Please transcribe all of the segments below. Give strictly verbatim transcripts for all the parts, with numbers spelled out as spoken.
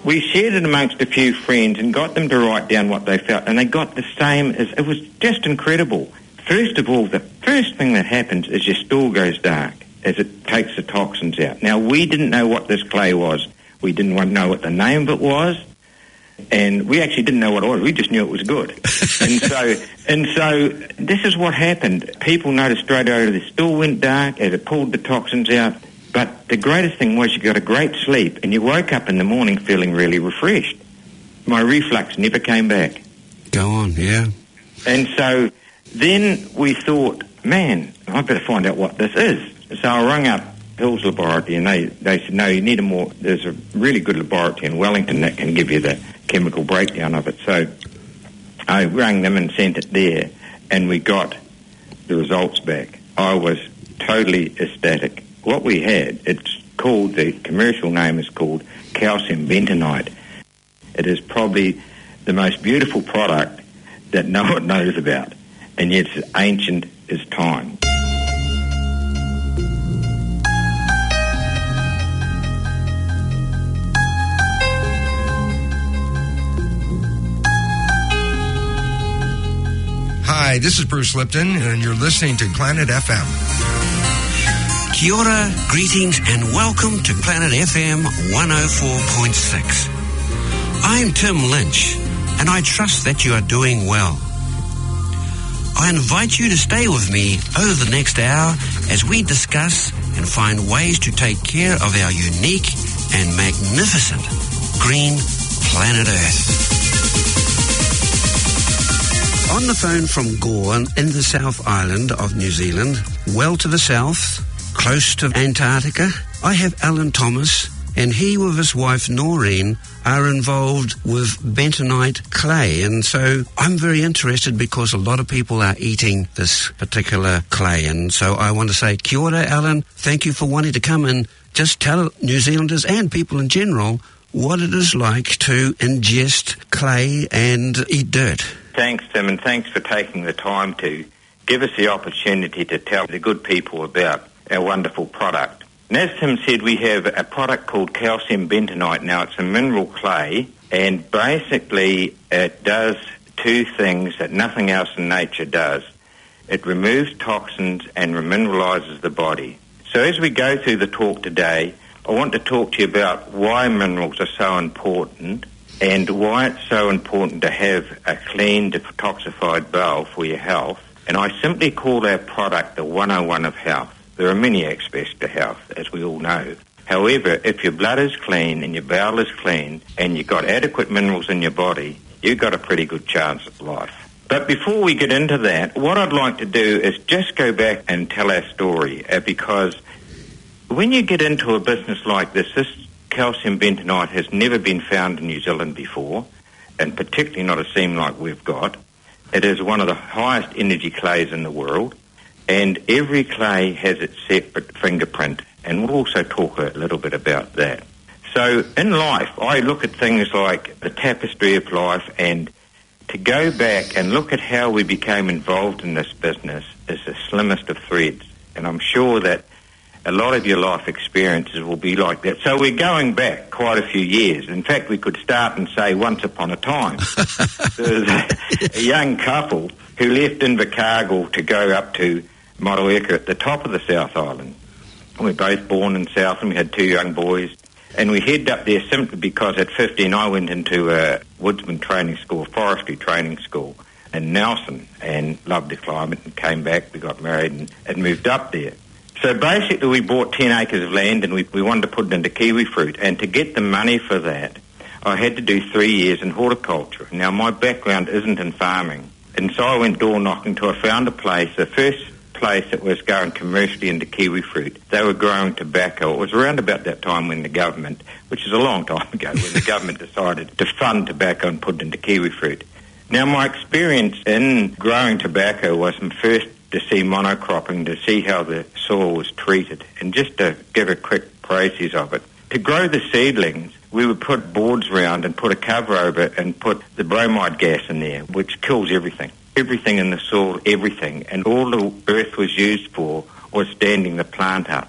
we shared it amongst a few friends and got them to write down what they felt, and they got the same as, it was just incredible. First of all, the first thing that happens is your stool goes dark as it takes the toxins out. Now, we didn't know what this clay was. We didn't want to know what the name of it was, and we actually didn't know what it was. We just knew it was good. and so and so this is what happened. People noticed straight away the stool went dark as it pulled the toxins out. But the greatest thing was you got a great sleep and you woke up in the morning feeling really refreshed. My reflux never came back. Go on, yeah. And so then we thought, man, I better find out what this is. So I rang up Hills Laboratory and they, they said, no, you need a more, there's a really good laboratory in Wellington that can give you the chemical breakdown of it. So I rang them and sent it there and we got the results back. I was totally ecstatic. What we had, it's called, the commercial name is called calcium bentonite. It is probably the most beautiful product that no one knows about, and yet it's ancient as time. Hi, this is Bruce Lipton, and you're listening to Planet F M. Kia ora, greetings, and welcome to Planet F M one oh four point six. I'm Tim Lynch, and I trust that you are doing well. I invite you to stay with me over the next hour as we discuss and find ways to take care of our unique and magnificent green planet Earth. On the phone from Gore in the South Island of New Zealand, well to the south, close to Antarctica, I have Alan Thomas, and he with his wife Noreen are involved with bentonite clay. And so I'm very interested because a lot of people are eating this particular clay. And so I want to say, kia ora, Alan. Thank you for wanting to come and just tell New Zealanders and people in general what it is like to ingest clay and eat dirt. Thanks, Tim, and thanks for taking the time to give us the opportunity to tell the good people about our wonderful product. And as Tim said, we have a product called calcium bentonite. Now, it's a mineral clay, and basically it does two things that nothing else in nature does. It removes toxins and remineralizes the body. So as we go through the talk today, I want to talk to you about why minerals are so important and why it's so important to have a clean, detoxified bowel for your health. And I simply call our product the one oh one of health. There are many aspects to health, as we all know. However, if your blood is clean and your bowel is clean and you've got adequate minerals in your body, you've got a pretty good chance of life. But before we get into that, what I'd like to do is just go back and tell our story, uh, because when you get into a business like this, this calcium bentonite has never been found in New Zealand before, and particularly not a seam like we've got. It is one of the highest energy clays in the world, and every clay has its separate fingerprint, and we'll also talk a little bit about that. So in life, I look at things like the tapestry of life, and to go back and look at how we became involved in this business is the slimmest of threads, and I'm sure that a lot of your life experiences will be like that. So we're going back quite a few years. In fact, we could start and say once upon a time. There was a, a young couple who left Invercargill to go up to Motueka at the top of the South Island. We were both born in Southland. We had two young boys. And we headed up there simply because at fifteen I went into a woodsman training school, forestry training school in Nelson, and loved the climate and came back. We got married and, and moved up there. So basically we bought ten acres of land and we, we wanted to put it into kiwi fruit. And to get the money for that, I had to do three years in horticulture. Now, my background isn't in farming. And so I went door knocking till I found a place, the first place that was going commercially into kiwi fruit. They were growing tobacco. It was around about that time when the government, which is a long time ago, when the government decided to fund tobacco and put it into kiwi fruit. Now, my experience in growing tobacco was first to see monocropping, to see how the soil was treated, and just to give a quick process of it. To grow the seedlings, we would put boards around and put a cover over it and put the bromide gas in there, which kills everything. Everything in the soil, everything. And all the earth was used for was standing the plant up.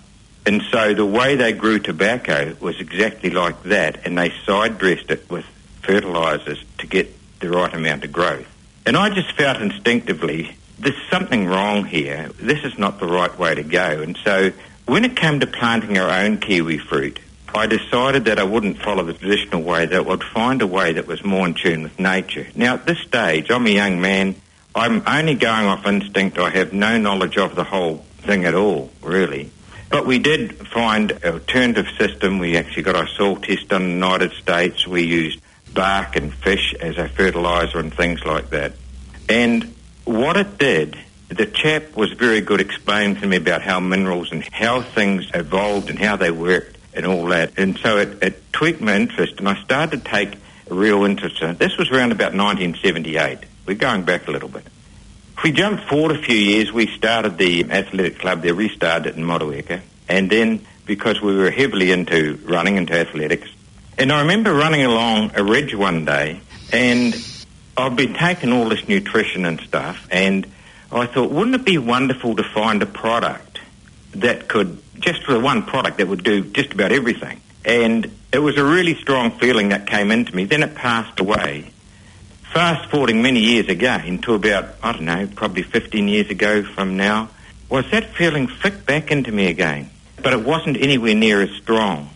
And so the way they grew tobacco was exactly like that, and they side-dressed it with fertilisers to get the right amount of growth. And I just felt instinctively, there's something wrong here. This is not the right way to go. And so when it came to planting our own kiwi fruit, I decided that I wouldn't follow the traditional way, that I would find a way that was more in tune with nature. Now, at this stage, I'm a young man. I'm only going off instinct. I have no knowledge of the whole thing at all, really. But we did find an alternative system. We actually got our soil test done in the United States. We used bark and fish as a fertiliser and things like that. And what it did, the chap was very good explaining to me about how minerals and how things evolved and how they worked and all that. And so it, it tweaked my interest, and I started to take a real interest in it. This was around about nineteen seventy-eight. We're going back a little bit. If we jump forward a few years, we started the athletic club there, restarted it in Motueka, and then because we were heavily into running, into athletics, and I remember running along a ridge one day, and I've been taking all this nutrition and stuff, and I thought, wouldn't it be wonderful to find a product that could, just for one product that would do just about everything? And it was a really strong feeling that came into me. Then it passed away. Fast forwarding many years again to about, I don't know, probably fifteen years ago from now, was that feeling flicked back into me again. But it wasn't anywhere near as strong.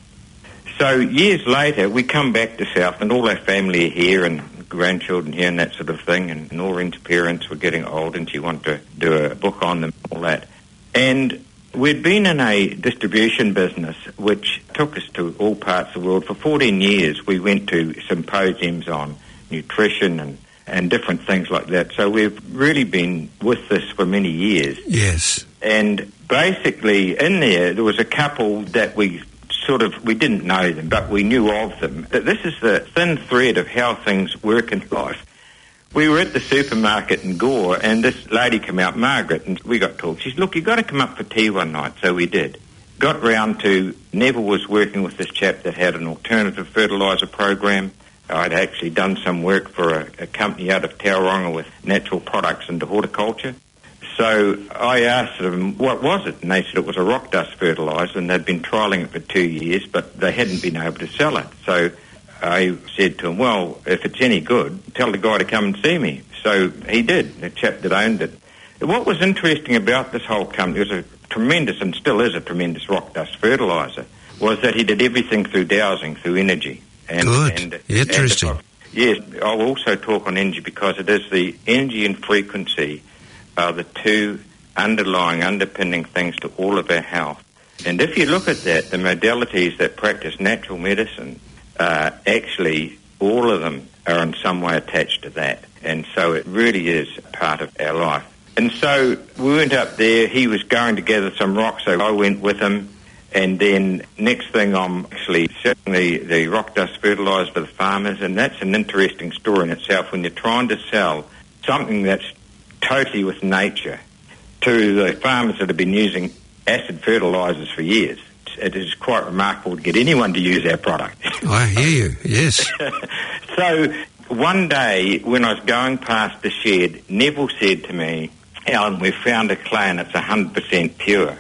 So years later, we come back to Southland, all our family are here and grandchildren here and that sort of thing, and Noreen's parents were getting old and she wanted to do a book on them, all that. And we'd been in a distribution business which took us to all parts of the world. For fourteen years, we went to symposiums on nutrition and, and different things like that. So we've really been with this for many years. Yes. And basically in there, there was a couple that we sort of, we didn't know them, but we knew of them. This is the thin thread of how things work in life. We were at the supermarket in Gore, and this lady came out, Margaret, and we got talking. She said, look, you've got to come up for tea one night. So we did. Got round to, Neville was working with this chap that had an alternative fertiliser program. I'd actually done some work for a, a company out of Tauranga with natural products into horticulture. So I asked them, what was it? And they said it was a rock dust fertiliser, and they'd been trialling it for two years, but they hadn't been able to sell it. So I said to him, well, if it's any good, tell the guy to come and see me. So he did, the chap that owned it. What was interesting about this whole company, it was a tremendous, and still is a tremendous rock dust fertiliser, was that he did everything through dowsing, through energy. And, Good. And, Interesting. And, yes, I'll also talk on energy because it is the energy and frequency are the two underlying, underpinning things to all of our health. And if you look at that, the modalities that practice natural medicine, uh, actually all of them are in some way attached to that. And so it really is part of our life. And so we went up there. He was going to gather some rocks, so I went with him. And then next thing I'm actually selling the, the rock dust fertiliser for the farmers, and that's an interesting story in itself when you're trying to sell something that's totally with nature to the farmers that have been using acid fertilisers for years. It is quite remarkable to get anyone to use our product. I hear you, yes. So one day when I was going past the shed, Neville said to me, Alan, we've found a clay and it's one hundred percent pure.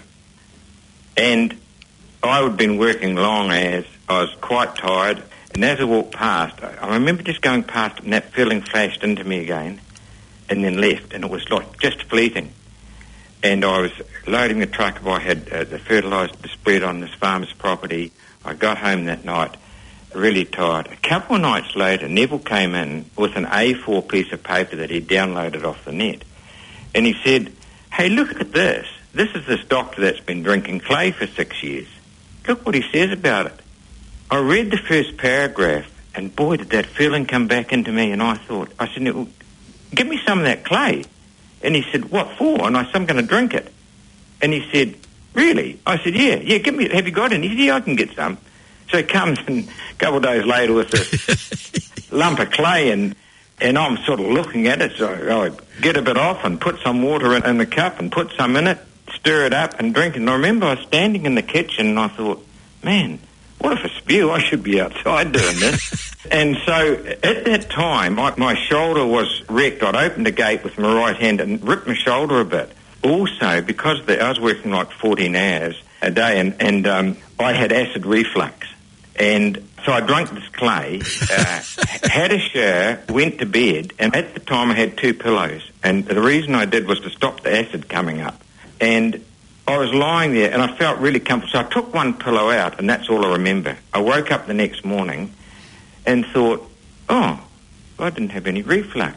And I had been working long as I was quite tired, and as I walked past, I remember just going past and that feeling flashed into me again and then left, and it was like just fleeting. And I was loading the truck. I had uh, the fertiliser spread on this farmer's property. I got home that night really tired. A couple of nights later, Neville came in with an A four piece of paper that he'd downloaded off the net. And he said, hey, look at this. This is this doctor that's been drinking clay for six years. Look what he says about it. I read the first paragraph, and boy, did that feeling come back into me, and I thought, I said, well, give me some of that clay. And he said, what for? And I said, I'm going to drink it. And he said, really? I said, yeah, yeah, give me, have you got any? He said, yeah, I can get some. So he comes and a couple of days later with this lump of clay, and and I'm sort of looking at it, so I get a bit off and put some water in, in the cup and put some in it, stir it up and drink it. And I remember I was standing in the kitchen and I thought, man, what if I spew? I should be outside doing this. And so at that time, I, my shoulder was wrecked. I'd opened the gate with my right hand and ripped my shoulder a bit. Also, because the, I was working like fourteen hours, a day, and, and um, I had acid reflux. And so I drank this clay, uh, had a shower, went to bed, and at the time I had two pillows. And the reason I did was to stop the acid coming up. And I was lying there, and I felt really comfortable. So I took one pillow out, and that's all I remember. I woke up the next morning and thought, oh, I didn't have any reflux.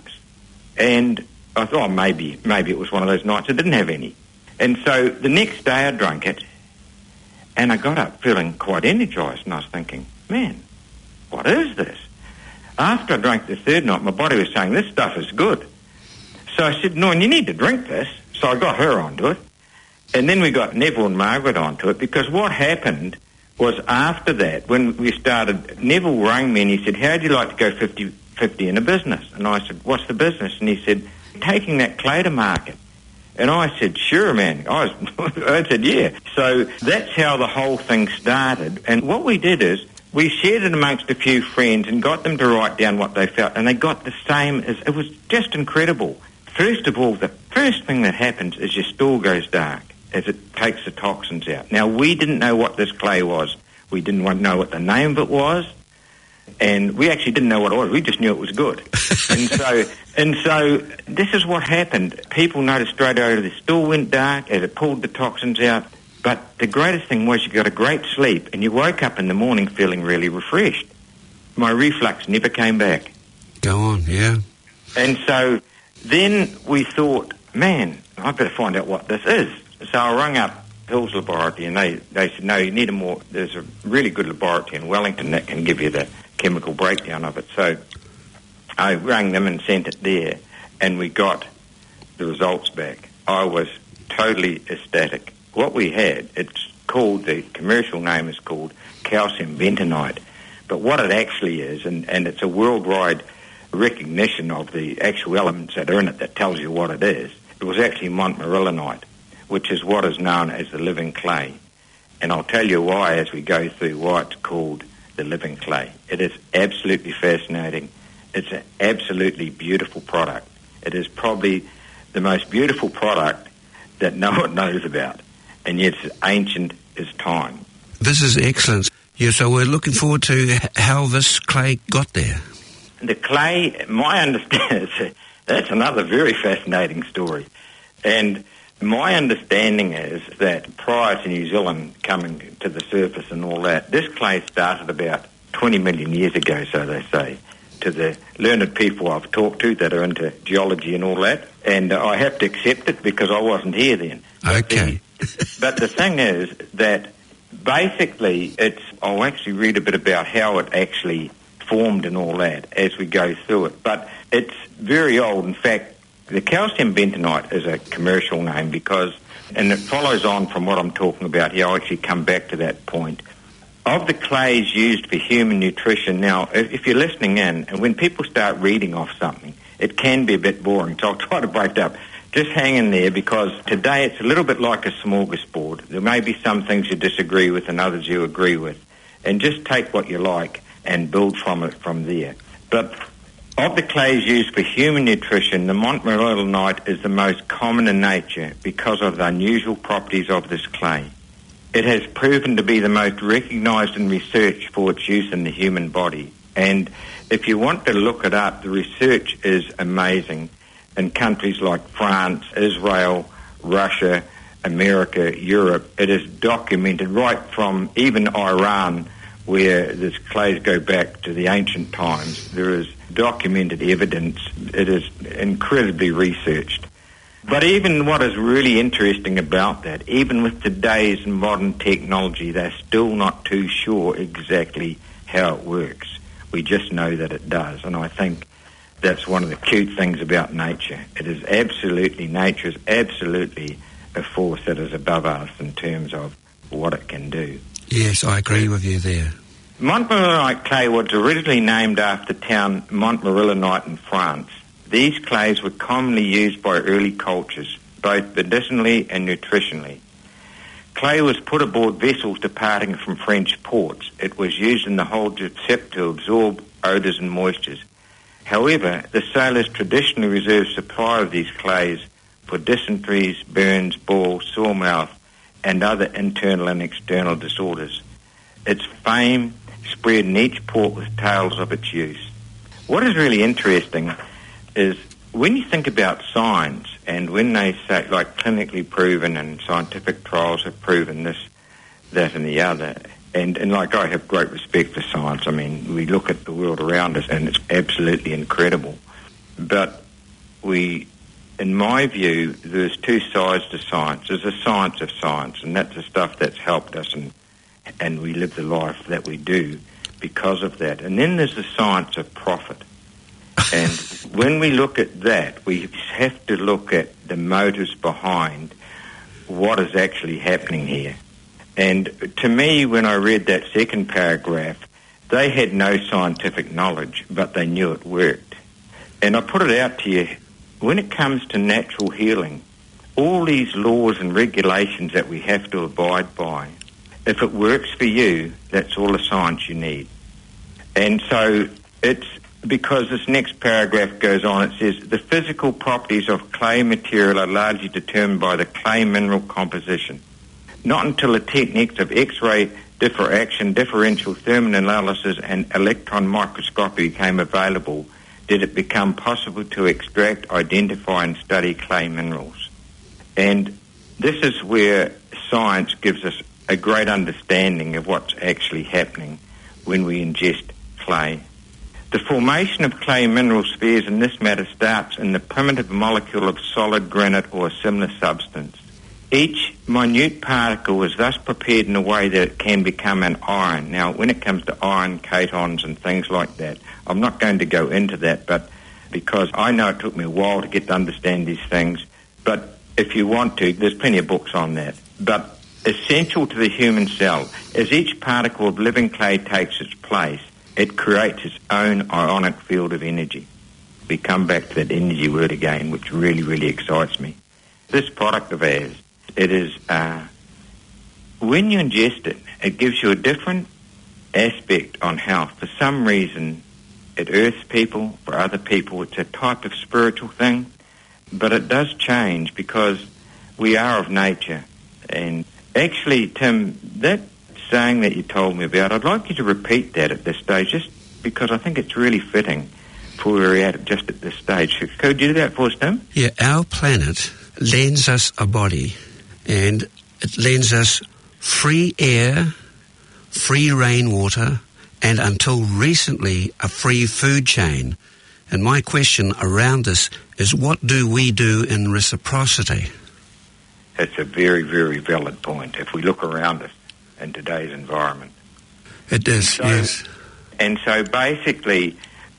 And I thought, oh, maybe, maybe it was one of those nights I didn't have any. And so the next day I drank it, and I got up feeling quite energised, and I was thinking, man, what is this? After I drank the third night, my body was saying, this stuff is good. So I said, no, and you need to drink this. So I got her onto it. And then we got Neville and Margaret onto it, because what happened was after that, when we started, Neville rang me and he said, how'd you like to go fifty fifty in a business? And I said, what's the business? And he said, taking that clay to market. And I said, sure, man. I, was, I said, yeah. So that's how the whole thing started. And what we did is we shared it amongst a few friends and got them to write down what they felt. And they got the same as, it was just incredible. First of all, the first thing that happens is your stool goes dark as it takes the toxins out. Now, we didn't know what this clay was. We didn't know what the name of it was. And we actually didn't know what it was. We just knew it was good. and so and so this is what happened. People noticed straight away the stool went dark as it pulled the toxins out. But the greatest thing was you got a great sleep and you woke up in the morning feeling really refreshed. My reflux never came back. Go on, yeah. And so then we thought, man, I better find out what this is. So I rang up Hills Laboratory and they, they said, no, you need a more, there's a really good laboratory in Wellington that can give you the chemical breakdown of it. So I rang them and sent it there, and we got the results back. I was totally ecstatic. What we had, it's called, the commercial name is called calcium bentonite, but what it actually is, and, and it's a worldwide recognition of the actual elements that are in it that tells you what it is, it was actually montmorillonite, which is what is known as the living clay. And I'll tell you why as we go through why it's called the living clay. It is absolutely fascinating. It's an absolutely beautiful product. It is probably the most beautiful product that no one knows about, and yet it's ancient as time. This is excellent. Yeah, so we're looking forward to how this clay got there. The clay, my understanding, that's another very fascinating story. And my understanding is that prior to New Zealand coming to the surface and all that, this clay started about twenty million years ago, so they say, to the learned people I've talked to that are into geology and all that. And uh, I have to accept it because I wasn't here then. Okay. But the, but the thing is that basically it's, I'll actually read a bit about how it actually formed and all that as we go through it. But it's very old. In fact, the calcium bentonite is a commercial name because, and it follows on from what I'm talking about here, I'll actually come back to that point. Of the clays used for human nutrition, now, if, if you're listening in, and when people start reading off something, it can be a bit boring, so I'll try to break it up. Just hang in there because today it's a little bit like a smorgasbord. There may be some things you disagree with and others you agree with. And just take what you like and build from it from there. But of the clays used for human nutrition, the montmorillonite is the most common in nature because of the unusual properties of this clay. It has proven to be the most recognised in research for its use in the human body. And if you want to look it up, the research is amazing in countries like France, Israel, Russia, America, Europe. It is documented right from even Iran, where this clays go back to the ancient times. There is documented evidence. It is incredibly researched. But even what is really interesting about that, even with today's modern technology, they're still not too sure exactly how it works. We just know that it does, and I think that's one of the cute things about nature. It is absolutely, nature is absolutely a force that is above us in terms of what it can do. Yes, I agree with you there. Montmorillonite clay was originally named after the town Montmorillonite in France. These clays were commonly used by early cultures, both medicinally and nutritionally. Clay was put aboard vessels departing from French ports. It was used in the hold ship to absorb odours and moistures. However, the sailors traditionally reserved supply of these clays for dysenteries, burns, boils, sore mouth, and other internal and external disorders. Its fame spread in each port with tales of its use. What is really interesting is when you think about science, and when they say, like, clinically proven and scientific trials have proven this, that and the other, and, and like, I have great respect for science. I mean, we look at the world around us and it's absolutely incredible. But we, in my view, there's two sides to science. There's a science of science, and that's the stuff that's helped us, and, and we live the life that we do because of that. And then there's the science of profit. And when we look at that, we have to look at the motives behind what is actually happening here. And to me, when I read that second paragraph, they had no scientific knowledge, but they knew it worked. And I put it out to you, when it comes to natural healing, all these laws and regulations that we have to abide by, if it works for you, that's all the science you need. And so it's because this next paragraph goes on, it says, the physical properties of clay material are largely determined by the clay mineral composition. Not until the techniques of X-ray diffraction, differential thermoanalysis, and electron microscopy became available did it become possible to extract, identify, and study clay minerals. And this is where science gives us a great understanding of what's actually happening when we ingest clay. The formation of clay mineral spheres in this matter starts in the primitive molecule of solid granite or a similar substance. Each minute particle is thus prepared in a way that it can become an ion. Now, when it comes to iron catons and things like that, I'm not going to go into that, but because I know it took me a while to get to understand these things, but if you want to, there's plenty of books on that. But essential to the human cell, as each particle of living clay takes its place, it creates its own ionic field of energy. We come back to that energy word again, which really, really excites me. This product of ours, it is, uh, when you ingest it, it gives you a different aspect on health. For some reason, it earths people. For other people, it's a type of spiritual thing. But it does change because we are of nature. And actually, Tim, that saying that you told me about, I'd like you to repeat that at this stage, just because I think it's really fitting for where we're at just at this stage. Could you do that for us, Tim? Yeah, our planet lends us a body, and it lends us free air, free rainwater, and until recently, a free food chain. And my question around this is, what do we do in reciprocity? That's a very, very valid point. If we look around us in today's environment. It is, so, yes. And so basically,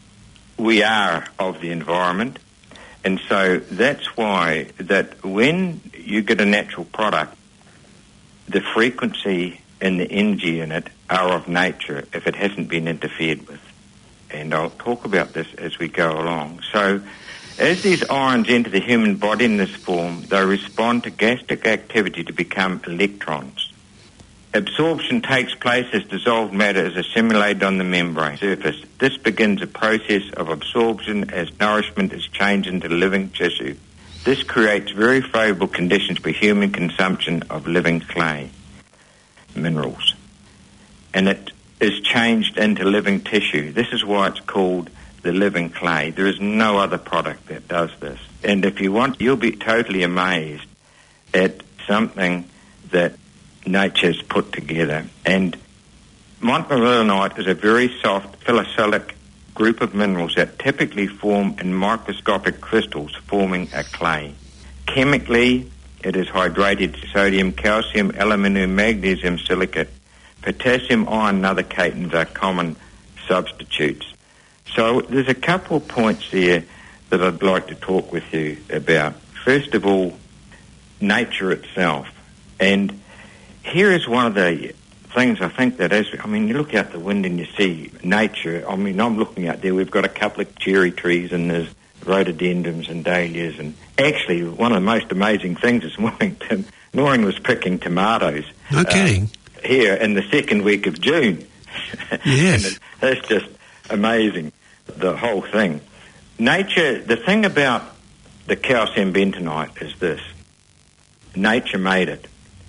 we are of the environment, and so that's why that when you get a natural product, the frequency and the energy in it are of nature if it hasn't been interfered with. And I'll talk about this as we go along. So as these ions enter the human body in this form, they respond to gastric activity to become electrons. Absorption takes place as dissolved matter is assimilated on the membrane surface. This begins a process of absorption as nourishment is changed into living tissue. This creates very favourable conditions for human consumption of living clay minerals. And it is changed into living tissue. This is why it's called the living clay. There is no other product that does this. And if you want, you'll be totally amazed at something that nature's put together. And montmorillonite is a very soft phyllosilic group of minerals that typically form in microscopic crystals forming a clay. Chemically, it is hydrated sodium, calcium, aluminium, magnesium, silicate. Potassium, iron, and other catons are common substitutes. So there's a couple of points there that I'd like to talk with you about. First of all, nature itself. And here is one of the things I think that as, I mean, you look out the window and you see nature. I mean, I'm looking out there, we've got a couple of cherry trees and there's rhododendrons and dahlias. And actually, one of the most amazing things this morning, Tim, Noreen was picking tomatoes. No kidding. Uh, here in the second week of June. Yes. And it, that's just amazing, the whole thing. Nature, the thing about the calcium bentonite is this. Nature made it.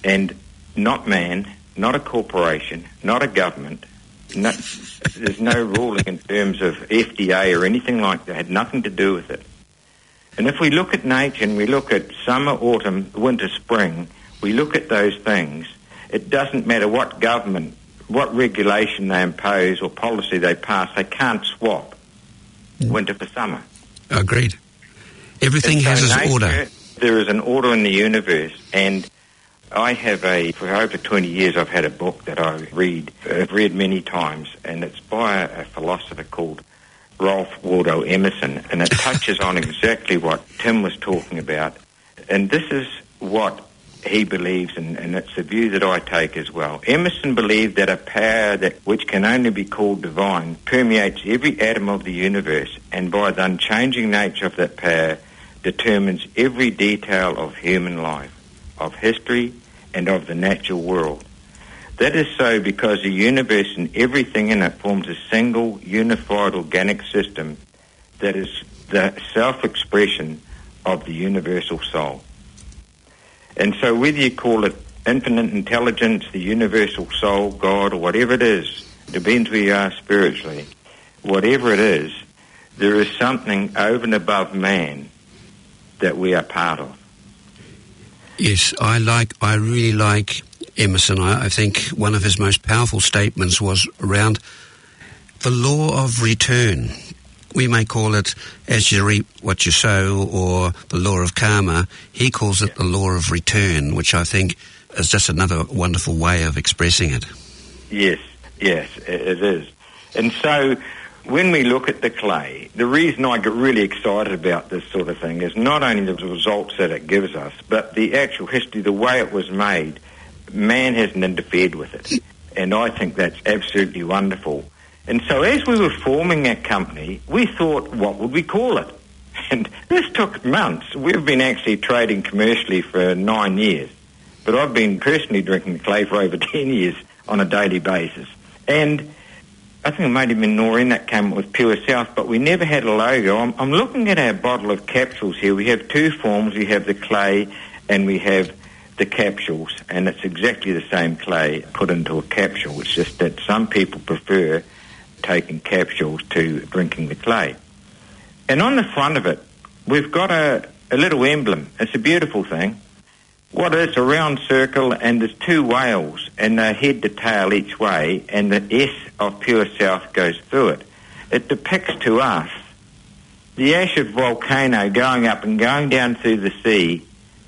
And not man, not a corporation, not a government. No, there's no ruling in terms of F D A or anything like that. It had nothing to do with it. And if we look at nature and we look at summer, autumn, winter, spring, we look at those things, it doesn't matter what government, what regulation they impose or policy they pass, they can't swap winter for summer. Agreed. Everything so has its nature, order. There is an order in the universe, and I have a, for over twenty years I've had a book that I read, I've read many times, and it's by a, a philosopher called Ralph Waldo Emerson, and it touches on exactly what Tim was talking about. And this is what he believes, and, and it's a view that I take as well. Emerson believed that a power that which can only be called divine permeates every atom of the universe, and by the unchanging nature of that power determines every detail of human life, of history, and of the natural world. That is so because the universe and everything in it forms a single, unified organic system that is the self-expression of the universal soul. And so whether you call it infinite intelligence, the universal soul, God, or whatever it is, depends where you are spiritually, whatever it is, there is something over and above man that we are part of. Yes, I like, I really like Emerson. I, I think one of his most powerful statements was around the law of return. We may call it as you reap what you sow, or the law of karma. He calls it the law of return, which I think is just another wonderful way of expressing it. Yes, yes, it is. And so when we look at the clay, the reason I get really excited about this sort of thing is not only the results that it gives us, but the actual history, the way it was made. Man hasn't interfered with it. And I think that's absolutely wonderful. And so as we were forming our company, we thought, what would we call it? And this took months. We've been actually trading commercially for nine years. But I've been personally drinking clay for over ten years on a daily basis. And I think it might have been Noreen that came up with Pure South, but we never had a logo. I'm, I'm looking at our bottle of capsules here. We have two forms. We have the clay and we have the capsules, and it's exactly the same clay put into a capsule. It's just that some people prefer taking capsules to drinking the clay. And on the front of it, we've got a, a little emblem. It's a beautiful thing. What is a round circle, and there's two whales, and they're head to tail each way, and the S of Pure South goes through it. It depicts to us the ash of volcano going up and going down through the sea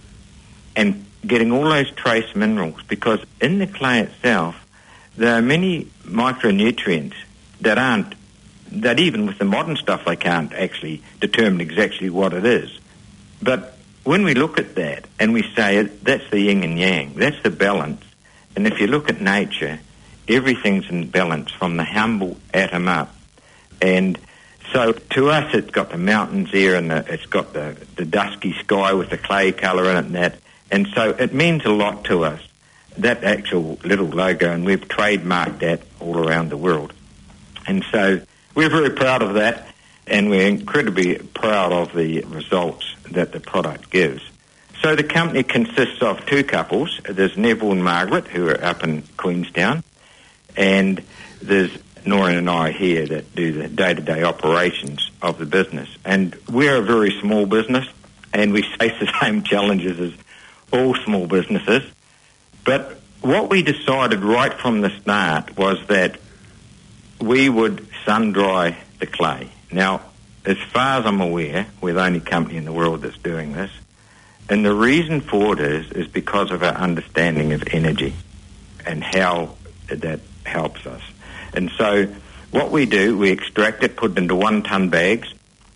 and getting all those trace minerals, because in the clay itself there are many micronutrients that aren't, that even with the modern stuff they can't actually determine exactly what it is. But when we look at that and we say that's the yin and yang, that's the balance, and if you look at nature, everything's in balance from the humble atom up. And so to us it's got the mountains there, and the, it's got the, the dusky sky with the clay colour in it and that. And so it means a lot to us, that actual little logo, and we've trademarked that all around the world. And so we're very proud of that, and we're incredibly proud of the results that the product gives. So the company consists of two couples. There's Neville and Margaret, who are up in Queenstown, and there's Noreen and I here that do the day-to-day operations of the business. And we're a very small business, and we face the same challenges as all small businesses. But what we decided right from the start was that we would sun-dry the clay. Now, as far as I'm aware, we're the only company in the world that's doing this. And the reason for it is, is because of our understanding of energy and how that helps us. And so what we do, we extract it, put it into one-ton bags.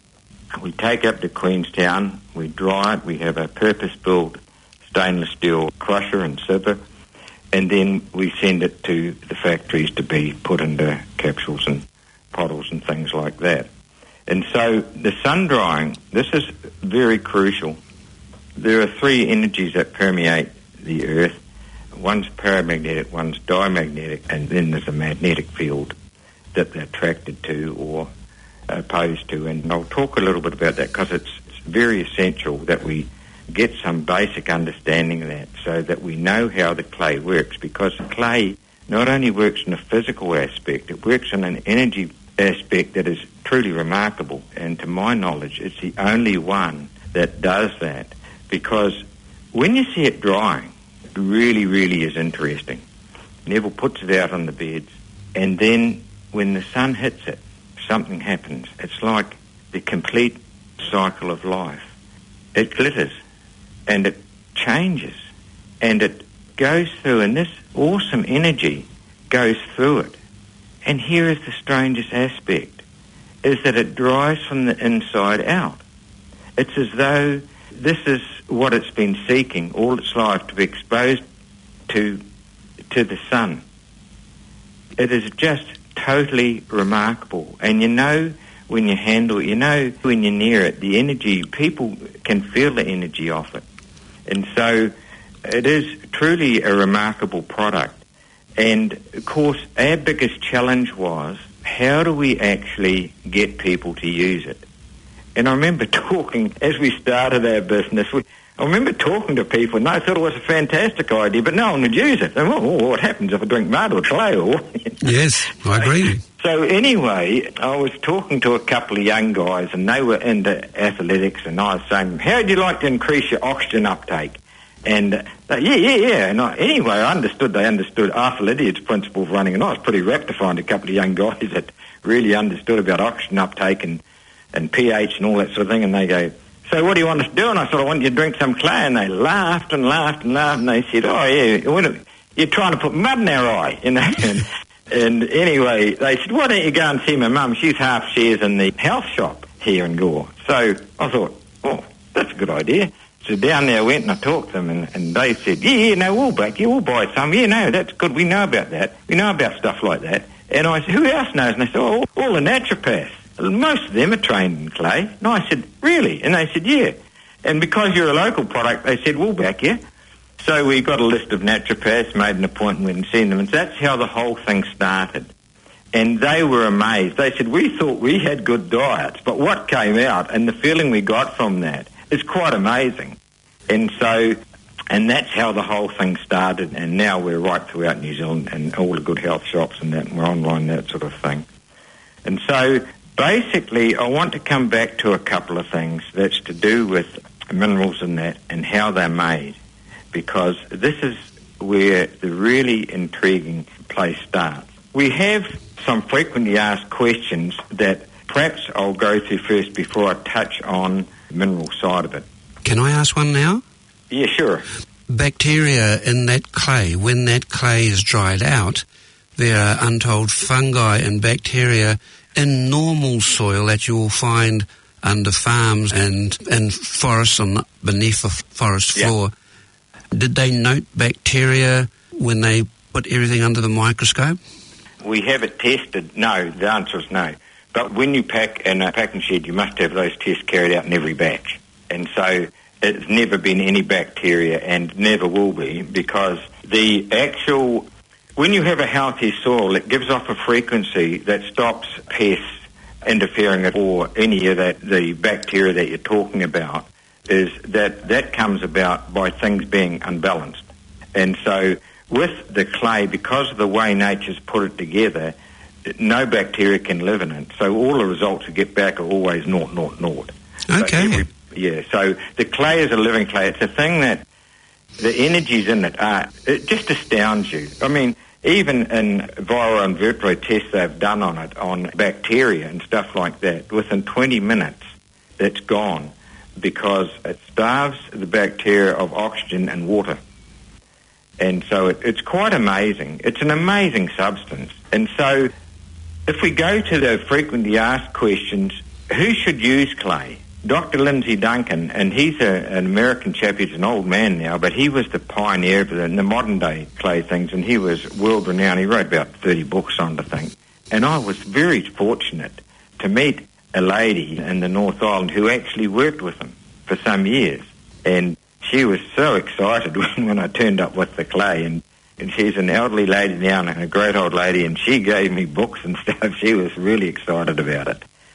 We take it up to Queenstown, we dry it, we have a purpose-built stainless steel crusher and sipper, and then we send it to the factories to be put into capsules and bottles and things like that. And so the sun drying, this is very crucial. There are three energies that permeate the earth. One's paramagnetic, one's diamagnetic, and then there's a magnetic field that they're attracted to or opposed to. And I'll talk a little bit about that because it's, it's very essential that we get some basic understanding of that so that we know how the clay works, because clay not only works in a physical aspect, it works in an energy aspect that is truly remarkable. And to my knowledge, it's the only one that does that, because when you see it drying, it really, really is interesting. Neville puts it out on the beds, and then when the sun hits it, something happens. It's like the complete cycle of life. It glitters, and it changes, and it goes through, and this awesome energy goes through it. And here is the strangest aspect, is that it dries from the inside out. It's as though this is what it's been seeking all its life, to be exposed to to the sun. It is just totally remarkable. And you know when you handle it, you know when you're near it, the energy, people can feel the energy of it. And so it is truly a remarkable product. And of course, our biggest challenge was, how do we actually get people to use it? And I remember talking, as we started our business, we, I remember talking to people, and they thought it was a fantastic idea, but no one would use it. And, well, oh, what happens if I drink mud or clay? Or Yes, I agree. So anyway, I was talking to a couple of young guys, and they were into athletics, and I was saying, how would you like to increase your oxygen uptake? And uh, they, yeah, yeah, yeah. And I, anyway, I understood, they understood Arthur Lydiard's principle of running, and I was pretty rapt to find a couple of young guys that really understood about oxygen uptake and, and pH and all that sort of thing. And they go, so what do you want us to do? And I said, I want you to drink some clay. And they laughed and laughed and laughed, and they said, oh, yeah, you're trying to put mud in our eye, you know. and, and anyway, they said, why don't you go and see my mum? She's half shares in the health shop here in Gore. So I thought, oh, that's a good idea. So down there I went and I talked to them, and, and they said, yeah, yeah, no, we'll back you, we'll buy some. Yeah, no, that's good, we know about that. We know about stuff like that. And I said, who else knows? And they said, oh, all, all the naturopaths. Most of them are trained in clay. And I said, really? And they said, yeah. And because you're a local product, they said, we'll back you. So we got a list of naturopaths, made an appointment, went and seen them, and that's how the whole thing started. And they were amazed. They said, we thought we had good diets, but what came out and the feeling we got from that is quite amazing. And so, and that's how the whole thing started, and now we're right throughout New Zealand and all the good health shops and that, and we're online, that sort of thing. And so, basically, I want to come back to a couple of things that's to do with minerals and that, and how they're made, because this is where the really intriguing place starts. We have some frequently asked questions that perhaps I'll go through first before I touch on the mineral side of it. Can I ask one now? Yeah, sure. Bacteria in that clay, when that clay is dried out, there are untold fungi and bacteria in normal soil that you will find under farms and in forests and beneath the forest floor. Yeah. Did they note bacteria when they put everything under the microscope? We have it tested. No, the answer is no. But when you pack in a packing shed, you must have those tests carried out in every batch. And so it's never been any bacteria and never will be, because the actual, when you have a healthy soil, it gives off a frequency that stops pests interfering or any of that, the bacteria that you're talking about, is that that comes about by things being unbalanced. And so with the clay, because of the way nature's put it together, no bacteria can live in it. So all the results you get back are always naught, naught, naught. Okay. So every, yeah, so the clay is a living clay. It's a thing that the energies in it are, it just astounds you. I mean, even in viral and vertebrate tests they've done on it, on bacteria and stuff like that, within twenty minutes, it's gone, because it starves the bacteria of oxygen and water. And so it, it's quite amazing. It's an amazing substance. And so if we go to the frequently asked questions, who should use clay? Doctor Lindsay Duncan, and he's a, an American chap, he's an old man now, but he was the pioneer of the, the modern day clay things, and he was world renowned. He wrote about thirty books on the thing. And I was very fortunate to meet a lady in the North Island who actually worked with him for some years. And she was so excited when, when I turned up with the clay, and, and she's an elderly lady now, and a great old lady, and she gave me books and stuff. She was really excited about it.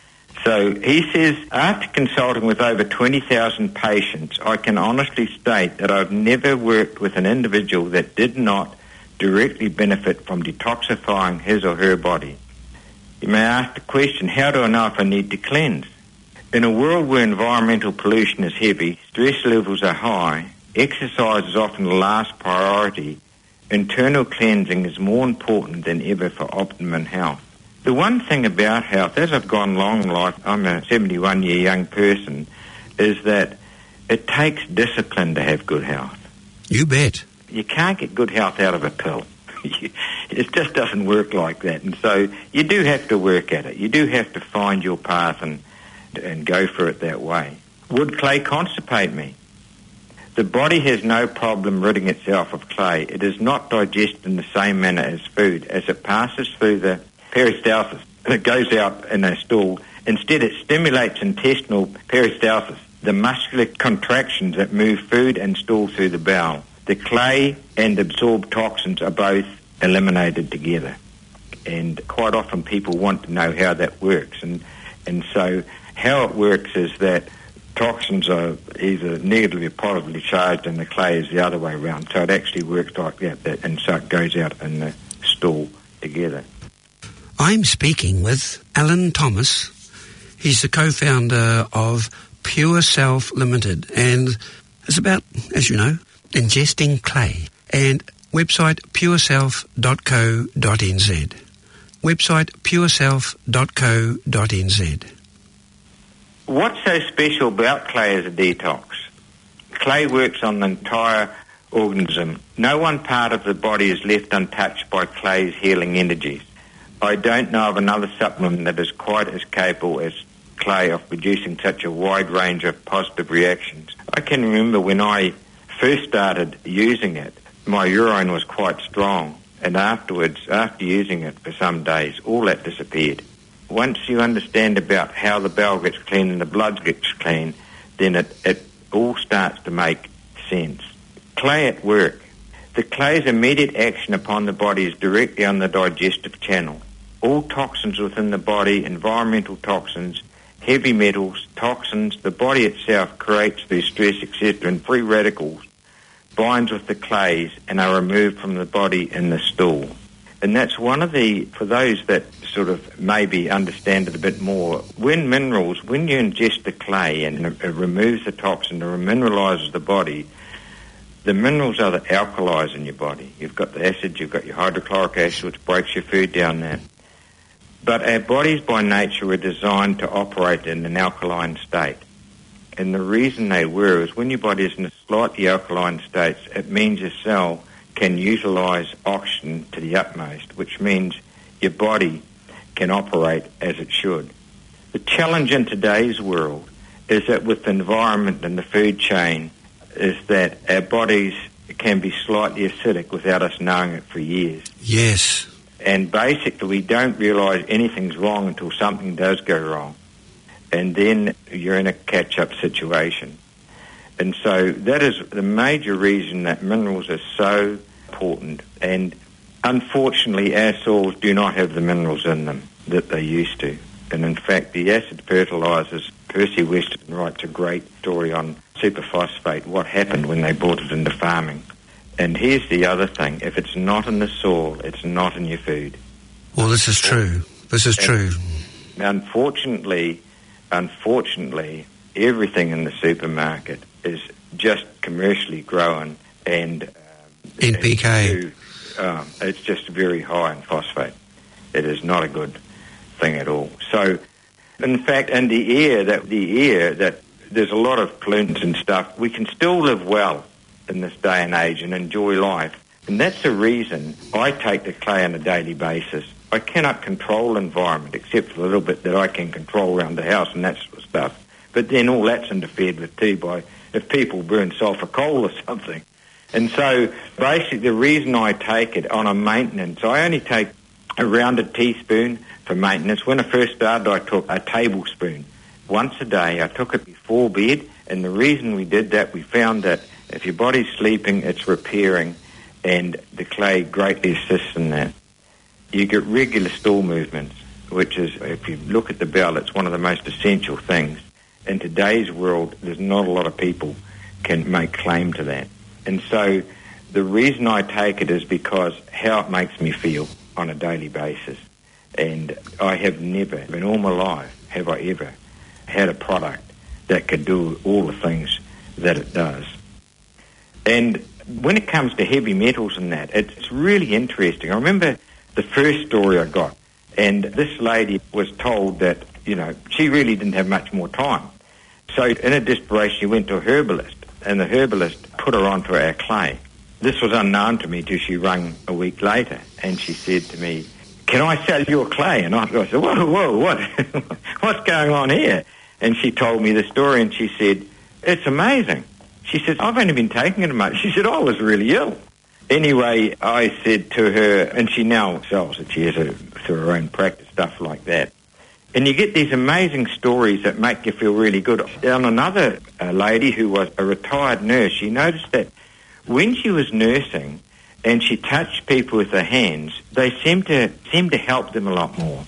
So he says, after consulting with over twenty thousand patients, I can honestly state that I've never worked with an individual that did not directly benefit from detoxifying his or her body. You may ask the question, how do I know if I need to cleanse? In a world where environmental pollution is heavy, stress levels are high, exercise is often the last priority, internal cleansing is more important than ever for optimum health. The one thing about health, as I've gone long in life, I'm a seventy-one-year young person, is that it takes discipline to have good health. You bet. You can't get good health out of a pill. It just doesn't work like that. And so you do have to work at it. You do have to find your path and and go for it that way. Would clay constipate me? The body has no problem ridding itself of clay. It is not digested in the same manner as food. As it passes through the peristalsis and it goes out in a stool, instead it stimulates intestinal peristalsis, the muscular contractions that move food and stool through the bowel. The clay and absorbed toxins are both eliminated together. And quite often people want to know how that works. And, and so how it works is that toxins are either negatively or positively charged and the clay is the other way around. So it actually works like that, that and so it goes out in the stool together. I'm speaking with Alan Thomas. He's the co-founder of Pure Self Limited, and it's about, as you know, ingesting clay. And website pure self dot co dot n z. Website pure self dot co dot n z. What's so special about clay as a detox? Clay works on the entire organism. No one part of the body is left untouched by clay's healing energies. I don't know of another supplement that is quite as capable as clay of producing such a wide range of positive reactions. I can remember when I first started using it, my urine was quite strong, and afterwards, after using it for some days, all that disappeared. Once you understand about how the bowel gets clean and the blood gets clean, then it, it all starts to make sense. Clay at work. The clay's immediate action upon the body is directly on the digestive channel. All toxins within the body, environmental toxins, heavy metals, toxins, the body itself creates through stress, et cetera, and free radicals, binds with the clays and are removed from the body in the stool. And that's one of the, for those that sort of maybe understand it a bit more, when minerals, when you ingest the clay and it, it removes the toxin, it remineralizes the body, the minerals are the alkalis in your body. You've got the acid, you've got your hydrochloric acid, which breaks your food down there. But our bodies by nature were designed to operate in an alkaline state. And the reason they were is when your body is in a slightly alkaline state, it means your cell can utilize oxygen to the utmost, which means your body can operate as it should. The challenge in today's world is that with the environment and the food chain is that our bodies can be slightly acidic without us knowing it for years. Yes. And basically we don't realize anything's wrong until something does go wrong. And then you're in a catch-up situation. And so that is the major reason that minerals are so important. And unfortunately, our soils do not have the minerals in them that they used to. And in fact, the acid fertilizers, Percy Weston writes a great story on superphosphate, what happened when they brought it into farming. And here's the other thing. If it's not in the soil, it's not in your food. Well, this is true. This is true. Unfortunately, unfortunately, everything in the supermarket is just commercially grown and um, N P K. It's, um, it's just very high in phosphate. It is not a good thing at all. So, in fact, in the air that the air that there's a lot of pollutants and stuff, we can still live well in this day and age and enjoy life. And that's the reason I take the clay on a daily basis. I cannot control the environment except for a little bit that I can control around the house and that sort of stuff. But then all that's interfered with too by if people burn sulphur coal or something. And so basically the reason I take it on a maintenance, I only take a rounded teaspoon for maintenance. When I first started, I took a tablespoon. Once a day, I took it before bed, and the reason we did that, we found that if your body's sleeping, it's repairing, and the clay greatly assists in that. You get regular stool movements. which is, if you look at the bell, it's one of the most essential things. In today's world, there's not a lot of people can make claim to that. And so the reason I take it is because how it makes me feel on a daily basis. And I have never, in all my life, have I ever had a product that could do all the things that it does. And when it comes to heavy metals and that, it's really interesting. I remember the first story I got, and this lady was told that, you know, she really didn't have much more time. So in a desperation, she went to a herbalist, and the herbalist put her onto our clay. This was unknown to me till she rang a week later, and she said to me, "Can I sell your clay?" And I said, "Whoa, whoa, what? What's going on here?" And she told me the story, and she said, "It's amazing." She said, "I've only been taking it a month." She said, "I was really ill." Anyway, I said to her, and she now sells it. She has a, through her own practice, stuff like that. And you get these amazing stories that make you feel really good. On another uh, lady who was a retired nurse, she noticed that when she was nursing and she touched people with her hands, they seemed to seemed to help them a lot more.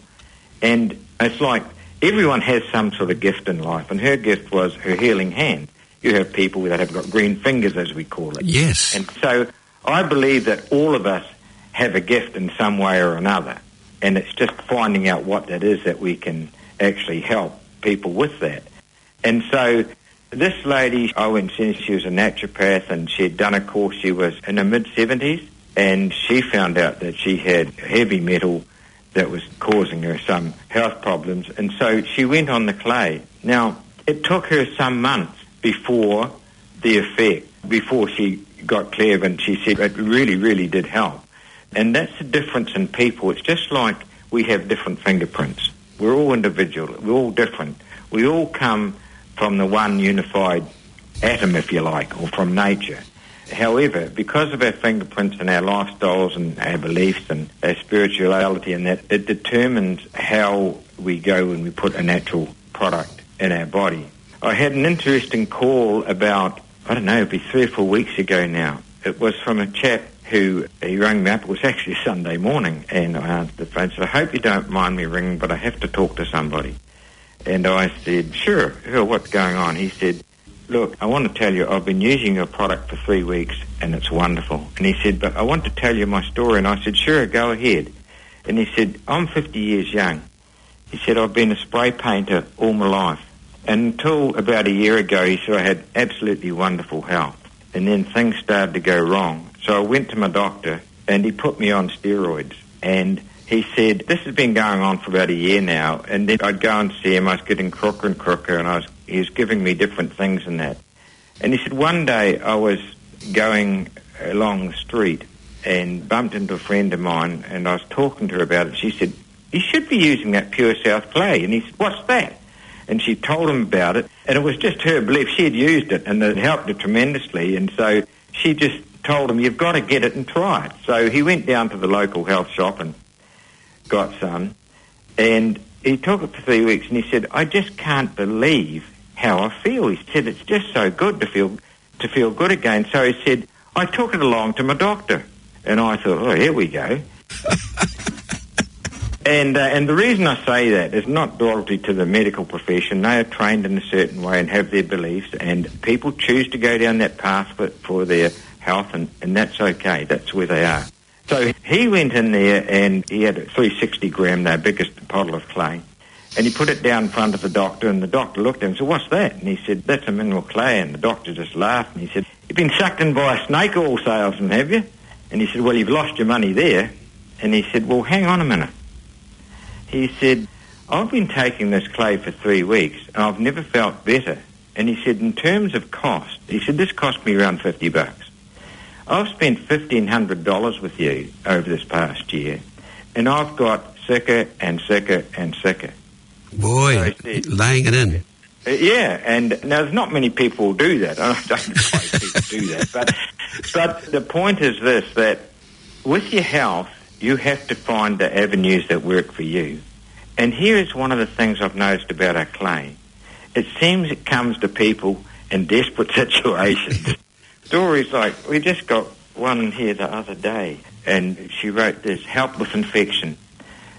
And it's like everyone has some sort of gift in life, and her gift was her healing hand. You have people that have got green fingers, as we call it. Yes. And so I believe that all of us have a gift in some way or another, and it's just finding out what that is that we can actually help people with that. And so this lady, I went and she was a naturopath, and she had done a course. She was in her mid-seventies, and she found out that she had heavy metal that was causing her some health problems, and so she went on the clay. Now, it took her some months before the effect, before she got clairvoyant. She said it really, really did help. And that's the difference in people. It's just like we have different fingerprints. We're all individual. We're all different. We all come from the one unified atom, if you like, or from nature. However, because of our fingerprints and our lifestyles and our beliefs and our spirituality and that, it determines how we go when we put a natural product in our body. I had an interesting call about, I don't know, it'd be three or four weeks ago now. It was from a chap who, he rang me up. It was actually Sunday morning, and I answered the phone and said, "I hope you don't mind me ringing, but I have to talk to somebody." And I said, "Sure, sure, what's going on?" He said, "Look, I want to tell you, I've been using your product for three weeks, and it's wonderful." And he said, "But I want to tell you my story." And I said, "Sure, go ahead." And he said, "I'm fifty years young." He said, "I've been a spray painter all my life. And until about a year ago," he said, "I had absolutely wonderful health. And then things started to go wrong. So I went to my doctor, and he put me on steroids. And he said, this has been going on for about a year now. And then I'd go and see him. I was getting crook and crooker, and I was, he was giving me different things and that. And he said, one day I was going along the street and bumped into a friend of mine, and I was talking to her about it. She said, you should be using that Pure South clay. And he said, what's that? And she told him about it, and it was just her belief. She had used it, and it helped her tremendously. And so she just told him, you've got to get it and try it. So he went down to the local health shop and got some, and he took it for three weeks, and he said, I just can't believe how I feel. He said, it's just so good to feel to feel good again. So he said, I took it along to my doctor, and I thought, oh, here we go. And uh, and the reason I say that is not loyalty to the medical profession. They are trained in a certain way and have their beliefs, and people choose to go down that path for, for their health, and, and that's okay. That's where they are. So he went in there, and he had a three hundred sixty gram, their biggest bottle of clay, and he put it down in front of the doctor, and the doctor looked at him and said, what's that? And he said, that's a mineral clay. And the doctor just laughed, and he said, you've been sucked in by a snake oil salesman, have you? And he said, well, you've lost your money there. And he said, well, hang on a minute. He said, I've been taking this clay for three weeks, and I've never felt better. And he said, in terms of cost, he said, this cost me around fifty bucks. I've spent fifteen hundred dollars with you over this past year, and I've got sicker and sicker and sicker. Boy, so said, laying it in. Uh, yeah, and now there's not many people who do that. I don't know why people do that. But, but the point is this, that with your health, you have to find the avenues that work for you. And here is one of the things I've noticed about our clay. It seems it comes to people in desperate situations. Stories like, we just got one here the other day, and she wrote this, help with infection.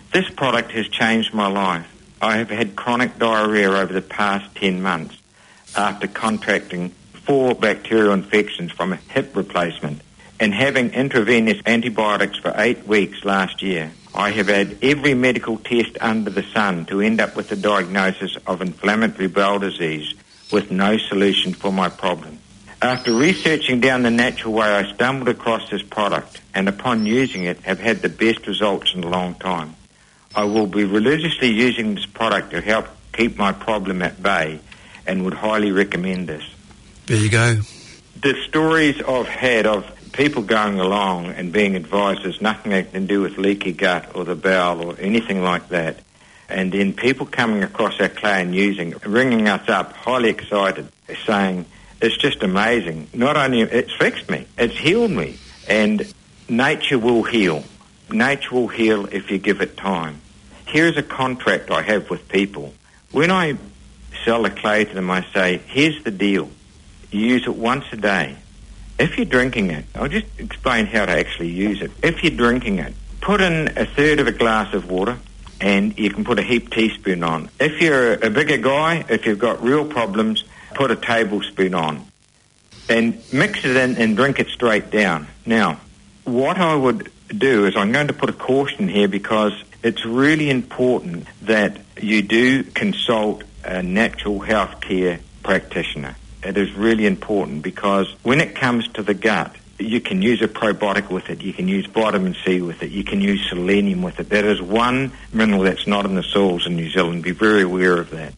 This product has changed my life. I have had chronic diarrhea over the past ten months after contracting four bacterial infections from a hip replacement and having intravenous antibiotics for eight weeks last year. I have had every medical test under the sun to end up with the diagnosis of inflammatory bowel disease with no solution for my problem. After researching down the natural way, I stumbled across this product and upon using it have had the best results in a long time. I will be religiously using this product to help keep my problem at bay and would highly recommend this. There you go. The stories I've had of people going along and being advised there's nothing they can do with leaky gut or the bowel or anything like that, and then people coming across our clay and using it, ringing us up, highly excited, saying, it's just amazing. Not only it's fixed me, it's healed me, and nature will heal. Nature will heal if you give it time. Here's a contract I have with people. When I sell the clay to them, I say, here's the deal. You use it once a day. If you're drinking it, I'll just explain how to actually use it. If you're drinking it, put in a third of a glass of water, and you can put a heaped teaspoon on. If you're a bigger guy, if you've got real problems, put a tablespoon on. And mix it in and drink it straight down. Now, what I would do is I'm going to put a caution here because it's really important that you do consult a natural health care practitioner. It is really important because when it comes to the gut, you can use a probiotic with it, you can use vitamin C with it, you can use selenium with it. That is one mineral that's not in the soils in New Zealand. Be very aware of that.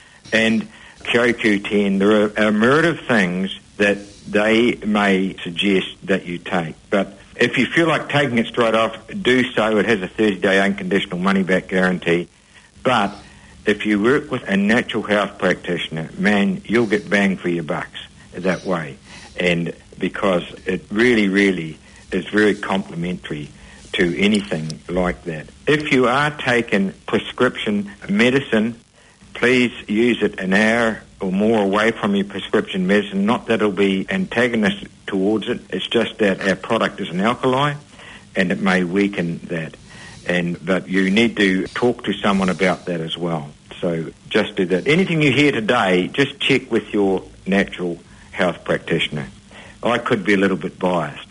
And C O Q ten, there are a myriad of things that they may suggest that you take. But if you feel like taking it straight off, do so. It has a thirty-day unconditional money-back guarantee. But if you work with a natural health practitioner, man, you'll get bang for your bucks that way. And because it really, really is very complementary to anything like that. If you are taking prescription medicine, please use it an hour or more away from your prescription medicine. Not that it'll be antagonistic towards it. It's just that our product is an alkali and it may weaken that. And but you need to talk to someone about that as well. So just do that. Anything you hear today, just check with your natural health practitioner. I could be a little bit biased.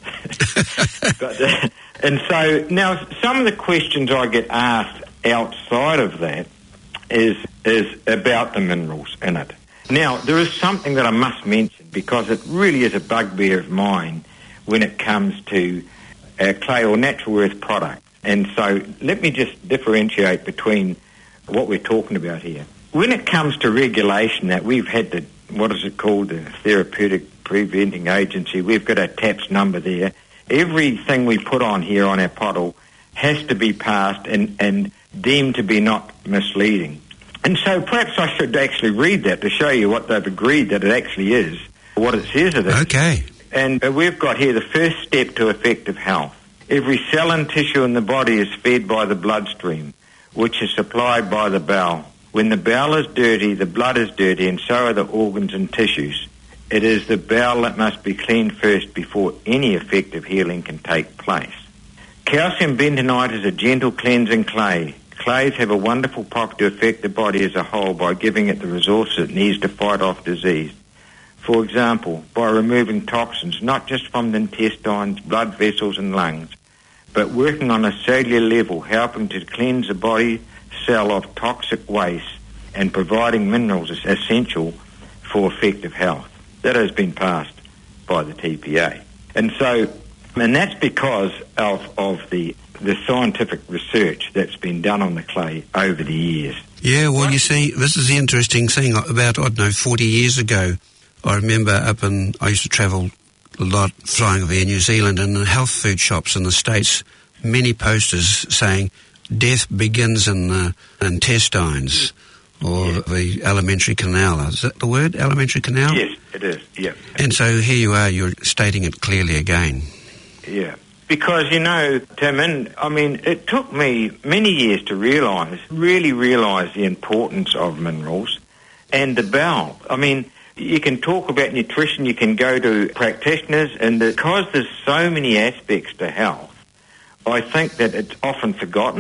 but, uh, and so now some of the questions I get asked outside of that is is about the minerals in it. Now, there is something that I must mention because it really is a bugbear of mine when it comes to uh, clay or natural earth product. And so let me just differentiate between what we're talking about here. When it comes to regulation, that we've had the, what is it called, the Therapeutic Preventing Agency, we've got a TAPS number there. Everything we put on here on our bottle has to be passed and, and deemed to be not misleading. And so perhaps I should actually read that to show you what they've agreed that it actually is, what it says it is. Okay. And uh, we've got here the first step to effective health. Every cell and tissue in the body is fed by the bloodstream, which is supplied by the bowel. When the bowel is dirty, the blood is dirty, and so are the organs and tissues. It is the bowel that must be cleaned first before any effective healing can take place. Calcium bentonite is a gentle cleansing clay. Clays have a wonderful property to affect the body as a whole by giving it the resources it needs to fight off disease. For example, by removing toxins not just from the intestines, blood vessels and lungs, but working on a cellular level, helping to cleanse the body cell of toxic waste and providing minerals is essential for effective health. That has been passed by the T P A. And so, and that's because of, of the, the scientific research that's been done on the clay over the years. Yeah, well, you see, this is the interesting thing. About, I don't know, forty years ago, I remember up in, I used to travel a lot flying over New Zealand, and in health food shops in the States, many posters saying death begins in the intestines or yeah. the alimentary canal. Is that the word, alimentary canal? Yes, it is, yeah. And so here you are, you're stating it clearly again. Yeah, because, you know, Tim, and, I mean, it took me many years to realise, really realise the importance of minerals and the bowel. I mean, you can talk about nutrition, you can go to practitioners, and because there's so many aspects to health, I think that it's often forgotten.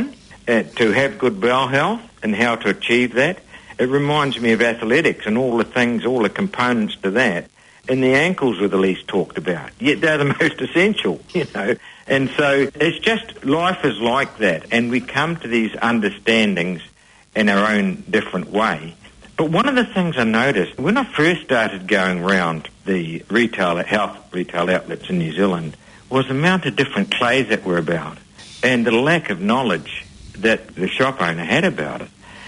uh, to have good bowel health and how to achieve that. It reminds me of athletics and all the things, all the components to that. And the ankles were the least talked about, yet they're the most essential, you know. And so it's just, life is like that, and we come to these understandings in our own different way. But one of the things I noticed, when I first started going around the retail, health retail outlets in New Zealand, was the amount of different clays that were about, and the lack of knowledge that the shop owner had about it.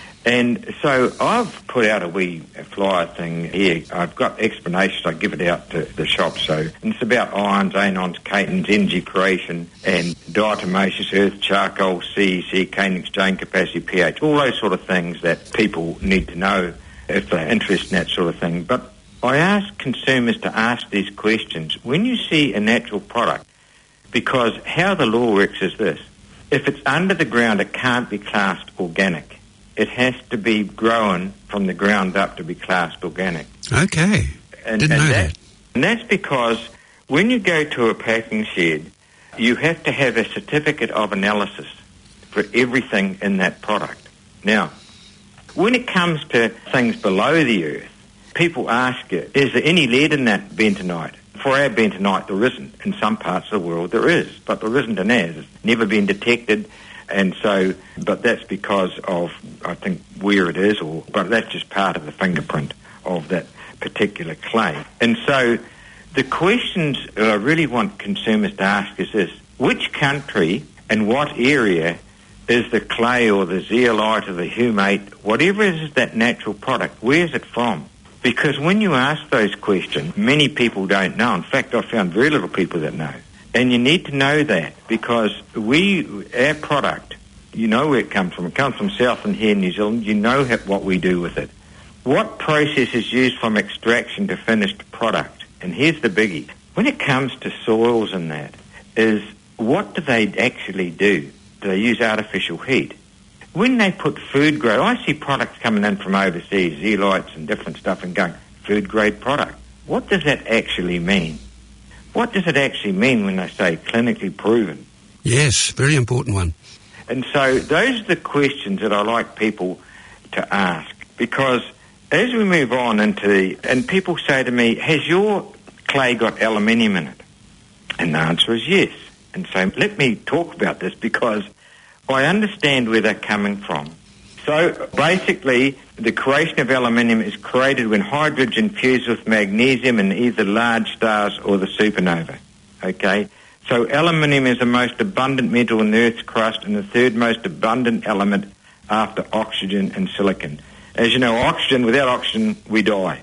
And so I've put out a wee flyer thing here. I've got explanations. I give it out to the shop. So and it's about ions, anons, catons, energy creation, and diatomaceous, earth, charcoal, C E C, cane exchange capacity, pH, all those sort of things that people need to know if they're interested in that sort of thing. But I ask consumers to ask these questions when you see a natural product, because how the law works is this. If it's under the ground, it can't be classed organic. It has to be grown from the ground up to be classed organic. Okay. And, Didn't and know that, that. And that's because when you go to a packing shed, you have to have a certificate of analysis for everything in that product. Now, when it comes to things below the earth, people ask you, is there any lead in that bentonite? For our bentonite, there isn't. In some parts of the world, there is, but there isn't in ours. It's never been detected. And so, but that's because of, I think, where it is, or but that's just part of the fingerprint of that particular clay. And so the questions that I really want consumers to ask is this: which country and what area is the clay or the zeolite or the humate, whatever is that natural product, where is it from? Because when you ask those questions, many people don't know. In fact, I've found very little people that know. And you need to know that, because we, our product, you know where it comes from. It comes from Southland here in New Zealand. You know what we do with it. What process is used from extraction to finished product? And here's the biggie. When it comes to soils and that, is what do they actually do? Do they use artificial heat? When they put food grade, I see products coming in from overseas, zeolites and different stuff, and going, food grade product. What does that actually mean? What does it actually mean when they say clinically proven? Yes, very important one. And so those are the questions that I like people to ask, because as we move on into the, and people say to me, has your clay got aluminium in it? And the answer is yes. And so let me talk about this, because I understand where they're coming from. So basically, the creation of aluminium is created when hydrogen fuses with magnesium in either large stars or the supernova. Okay? So aluminium is the most abundant metal in the Earth's crust and the third most abundant element after oxygen and silicon. As you know, oxygen, without oxygen, we die.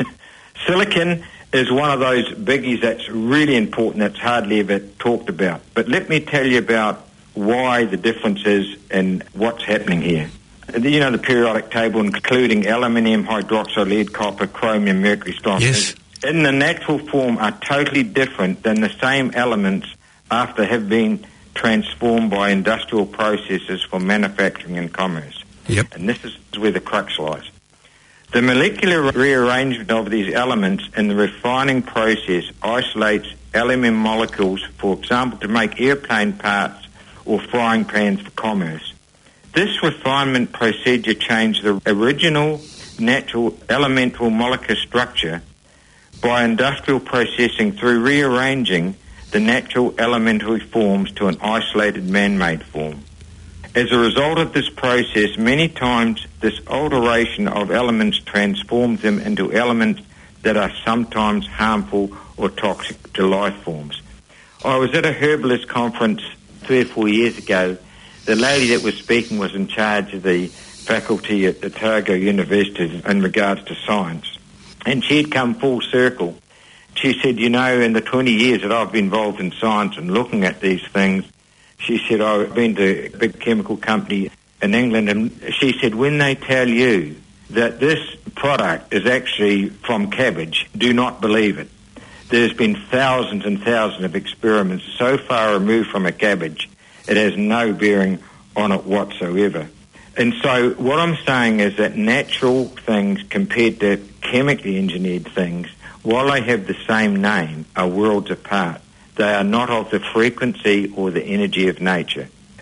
Silicon is one of those biggies that's really important, that's hardly ever talked about. But let me tell you about why the difference is and what's happening here. You know the periodic table, including aluminium, hydroxide, lead, copper, chromium, mercury, strontium. Yes. In the natural form are totally different than the same elements after have been transformed by industrial processes for manufacturing and commerce. Yep. And this is where the crux lies. The molecular rearrangement of these elements in the refining process isolates aluminium molecules, for example, to make airplane parts or frying pans for commerce. This refinement procedure changed the original natural elemental molecular structure by industrial processing through rearranging the natural elementary forms to an isolated man-made form. As a result of this process, many times this alteration of elements transforms them into elements that are sometimes harmful or toxic to life forms. I was at a herbalist conference three or four years ago. The lady that was speaking was in charge of the faculty at Otago University in regards to science. And she had come full circle. She said, you know, in the twenty years that I've been involved in science and looking at these things, she said, I've been to a big chemical company in England, and she said, when they tell you that this product is actually from cabbage, do not believe it. There's been thousands and thousands of experiments so far removed from a cabbage, it has no bearing on it whatsoever. And so what I'm saying is that natural things compared to chemically engineered things, while they have the same name, are worlds apart. They are not of the frequency or the energy of nature.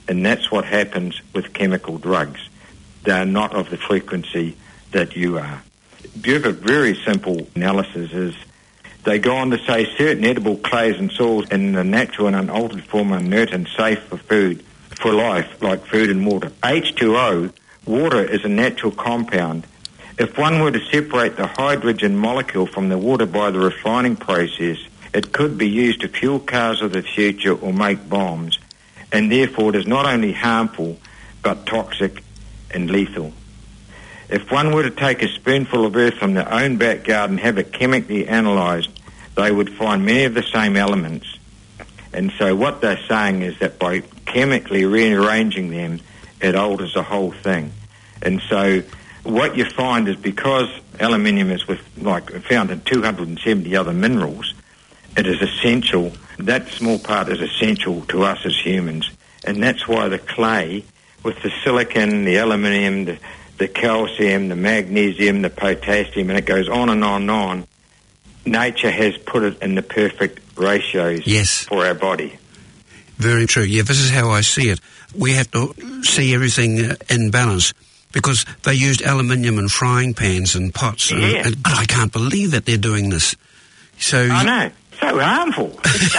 And that's what happens with chemical drugs. They're not of the frequency that you are. Give a very simple analysis is they go on to say certain edible clays and soils in the natural and unaltered form are inert and safe for food, for life, like food and water. H two O, water, is a natural compound. If one were to separate the hydrogen molecule from the water by the refining process, it could be used to fuel cars of the future or make bombs, and therefore it is not only harmful but toxic and lethal. If one were to take a spoonful of earth from their own backyard and have it chemically analysed, they would find many of the same elements. And so what they're saying is that by chemically rearranging them, it alters the whole thing. And so what you find is because aluminium is with, like, found in two hundred seventy other minerals, it is essential, that small part is essential to us as humans. And that's why the clay, with the silicon, the aluminium, the, the calcium, the magnesium, the potassium, and it goes on and on and on, nature has put it in the perfect ratios yes. for our body. Very true. Yeah, this is how I see it. We have to see everything uh, in balance, because they used aluminium in frying pans and pots. And, yeah. and I can't believe that they're doing this. So I know. So harmful.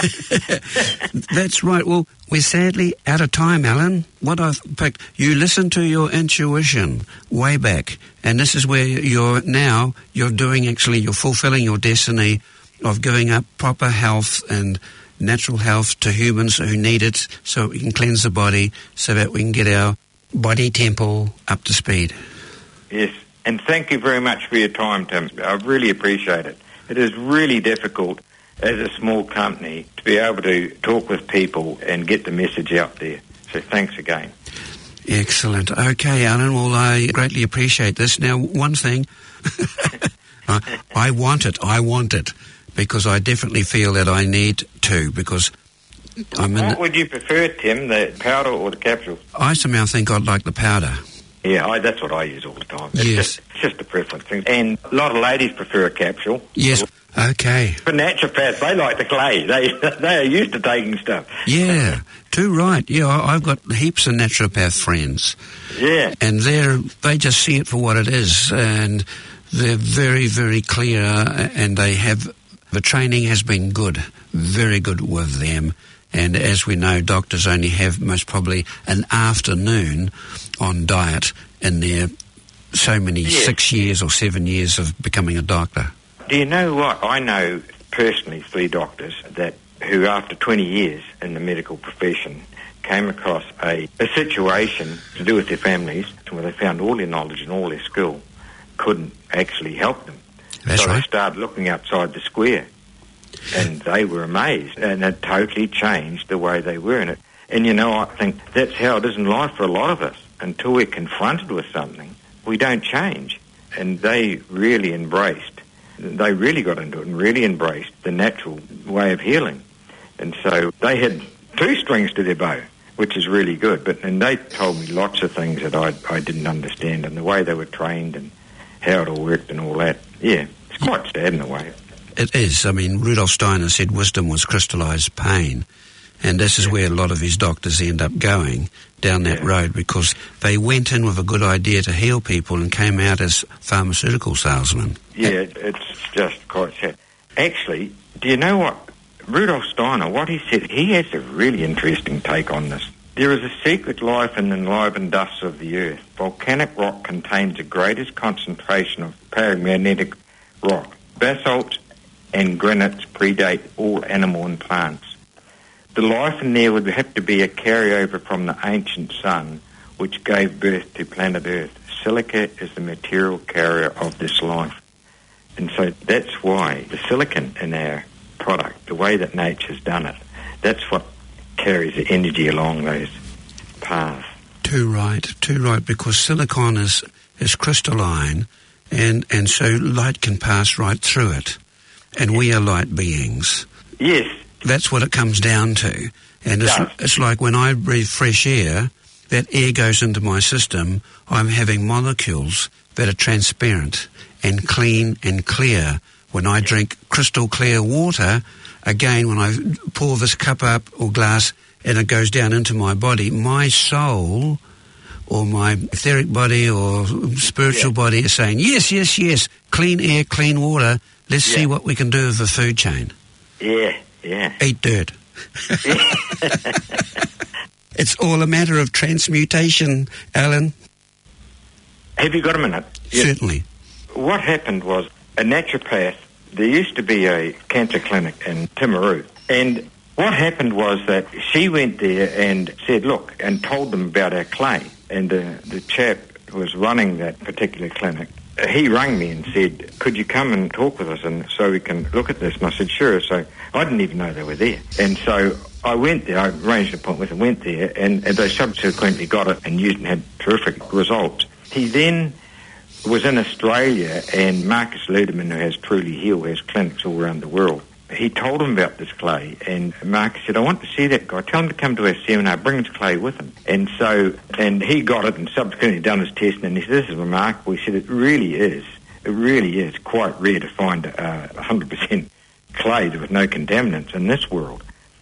That's right. Well, we're sadly out of time, Alan. What I've picked, you listen to your intuition way back, and this is where you're now, you're doing actually, you're fulfilling your destiny of giving up proper health and natural health to humans who need it, so we can cleanse the body, so that we can get our body temple up to speed. Yes, and thank you very much for your time, Tim. I really appreciate it. It is really difficult as a small company to be able to talk with people and get the message out there. So thanks again. Excellent. Okay, Alan, well, I greatly appreciate this. Now, one thing, I, I want it, I want it, because I definitely feel that I need to, because I'm in... What would you prefer, Tim, the powder or the capsule? I somehow think I'd like the powder. Yeah, I, that's what I use all the time. It's yes. Just, it's just a preference thing. And a lot of ladies prefer a capsule. Yes. Okay. For naturopaths, they like the clay. They they are used to taking stuff. Yeah, too right. Yeah, I've got heaps of naturopath friends. Yeah. And they're they just see it for what it is, and they're very, very clear, and they have, the training has been good, very good with them. And as we know, doctors only have most probably an afternoon on diet in their so many yeah. six years or seven years of becoming a doctor. Do you know what? I know personally three doctors that who, after twenty years in the medical profession, came across a, a situation to do with their families where they found all their knowledge and all their skill couldn't actually help them. That's so right. they started looking outside the square, and they were amazed, and it totally changed the way they were in it. And, you know, I think that's how it is in life for a lot of us. Until we're confronted with something, we don't change. And they really embraced They really got into it and really embraced the natural way of healing. And so they had two strings to their bow, which is really good. But and they told me lots of things that I I didn't understand, and the way they were trained and how it all worked and all that. Yeah, it's quite sad in a way. It is. I mean, Rudolf Steiner said wisdom was crystallized pain. And this is yeah. where a lot of his doctors end up going, down that yeah. road, because they went in with a good idea to heal people and came out as pharmaceutical salesmen. Yeah, it's just quite sad. Actually, do you know what? Rudolf Steiner, what he said, he has a really interesting take on this. There is a secret life in the enlivened dust of the earth. Volcanic rock contains the greatest concentration of paramagnetic rock. Basalt and granites predate all animal and plants. The life in there would have to be a carryover from the ancient sun, which gave birth to planet Earth. Silica is the material carrier of this life. And so that's why the silicon in our product, the way that nature's done it, that's what carries the energy along those paths. Too right, too right, because silicon is, is crystalline, and, and so light can pass right through it. And we are light beings. Yes. That's what it comes down to. And it's, it's like when I breathe fresh air, that air goes into my system, I'm having molecules that are transparent and clean and clear. When I drink crystal clear water, again, when I pour this cup up or glass, and it goes down into my body, my soul or my etheric body or spiritual yeah. body is saying, yes, yes, yes, clean air, clean water, let's yeah. see what we can do with the food chain. Yeah, yeah. Eat dirt. It's all a matter of transmutation, Alan. Have you got a minute? Yes. Certainly. What happened was a naturopath, there used to be a cancer clinic in Timaru, and what happened was that she went there and said, look, and told them about our clay, and the, the chap who was running that particular clinic, he rang me and said, could you come and talk with us and so we can look at this? And I said, sure. So I didn't even know they were there. And so I went there, I arranged an appointment with them, went there, and, and they subsequently got it and used and had terrific results. He then was in Australia, and Marcus Ludeman, who has Truly Heal, has clinics all around the world. He told him about this clay, and Marcus said, I want to see that guy. Tell him to come to our seminar, bring his clay with him. And so, and he got it and subsequently done his test, and he said, this is remarkable. He said, it really is. It really is quite rare to find uh, one hundred percent clay with no contaminants in this world.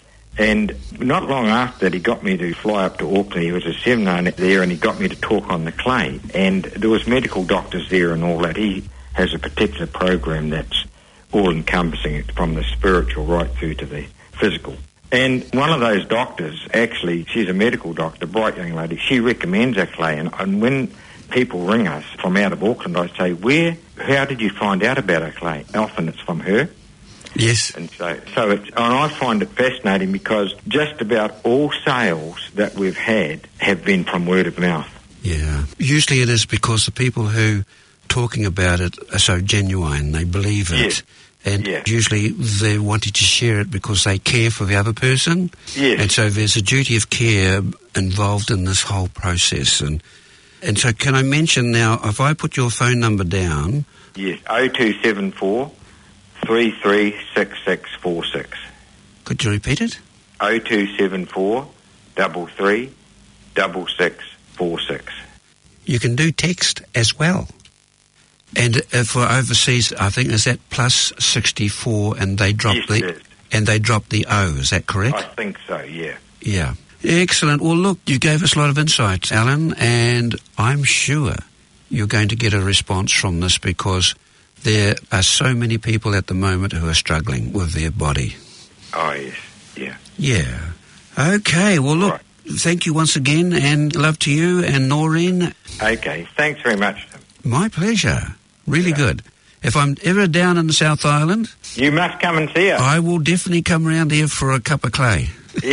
And not long after that, he got me to fly up to Auckland. He was a seminar there, and he got me to talk on the clay. And there was medical doctors there and all that. He has a particular program that's all-encompassing, it from the spiritual right through to the physical. And one of those doctors, actually, she's a medical doctor, bright young lady, she recommends our clay. And, and when people ring us from out of Auckland, I say, where, how did you find out about our clay? Often it's from her. Yes. And so, so it's, and I find it fascinating because just about all sales that we've had have been from word of mouth. Yeah. Usually it is because the people who talking about it are so genuine, they believe it. Yes. And yeah. usually they wanted to share it because they care for the other person. Yes. And so there's a duty of care involved in this whole process. And and so can I mention now, if I put your phone number down... Yes, oh two seven four, three three six six four six. Could you repeat it? oh two seven four, three three six six four six. You can do text as well. And uh, for overseas, I think is that plus sixty-four, and they drop yes, the it is. and they drop the O. Is that correct? I think so. Yeah. Yeah. Excellent. Well, look, you gave us a lot of insights, Alan, and I'm sure you're going to get a response from this because there are so many people at the moment who are struggling with their body. Oh yes. Yeah. Yeah. Okay. Well, look. Right. Thank you once again, and love to you and Noreen. Okay. Thanks very much. My pleasure. Really yeah. good. If I'm ever down in the South Island... You must come and see us. I will definitely come around here for a cup of clay.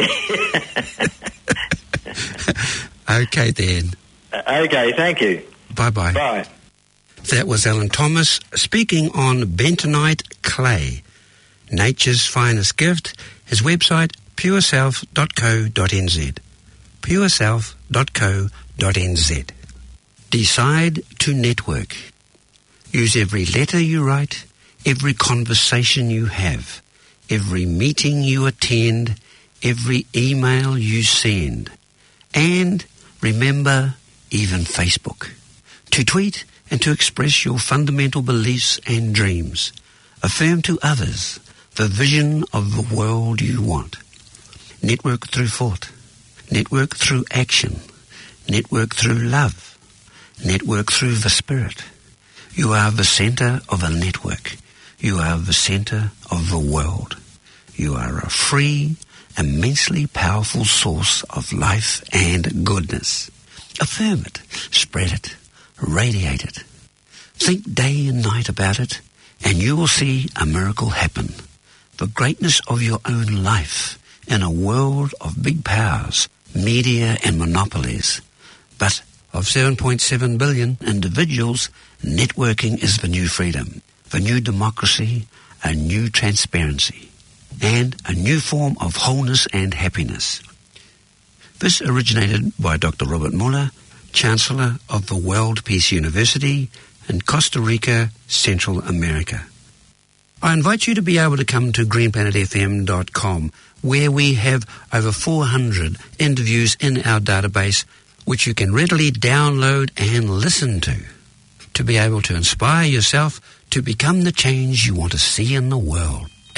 Okay, then. Okay, thank you. Bye-bye. Bye. That was Alan Thomas speaking on bentonite clay, nature's finest gift. His website, pure self dot co dot n z. pure self dot co dot n z. Decide to network. Use every letter you write, every conversation you have, every meeting you attend, every email you send. And remember, even Facebook. To tweet and to express your fundamental beliefs and dreams. Affirm to others the vision of the world you want. Network through thought. Network through action. Network through love. Network through the spirit. You are the center of a network. You are the center of the world. You are a free, immensely powerful source of life and goodness. Affirm it, spread it, radiate it. Think day and night about it, and you will see a miracle happen. The greatness of your own life in a world of big powers, media and monopolies. But of seven point seven billion individuals, networking is the new freedom, the new democracy, a new transparency, and a new form of wholeness and happiness. This originated by Doctor Robert Muller, Chancellor of the World Peace University in Costa Rica, Central America. I invite you to be able to come to green planet f m dot com, where we have over four hundred interviews in our database, which you can readily download and listen to, to be able to inspire yourself to become the change you want to see in the world.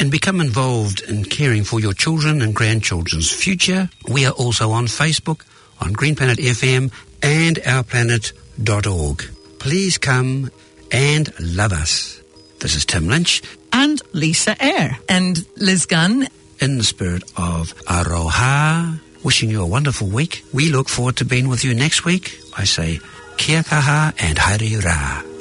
and become involved in caring for your children and grandchildren's future. We are also on Facebook, on Green Planet F M and our planet dot org. Please come and love us. This is Tim Lynch. And Lisa Eyre. And Liz Gunn. In the spirit of Aroha, wishing you a wonderful week. We look forward to being with you next week. I say, kia kaha and haere rā.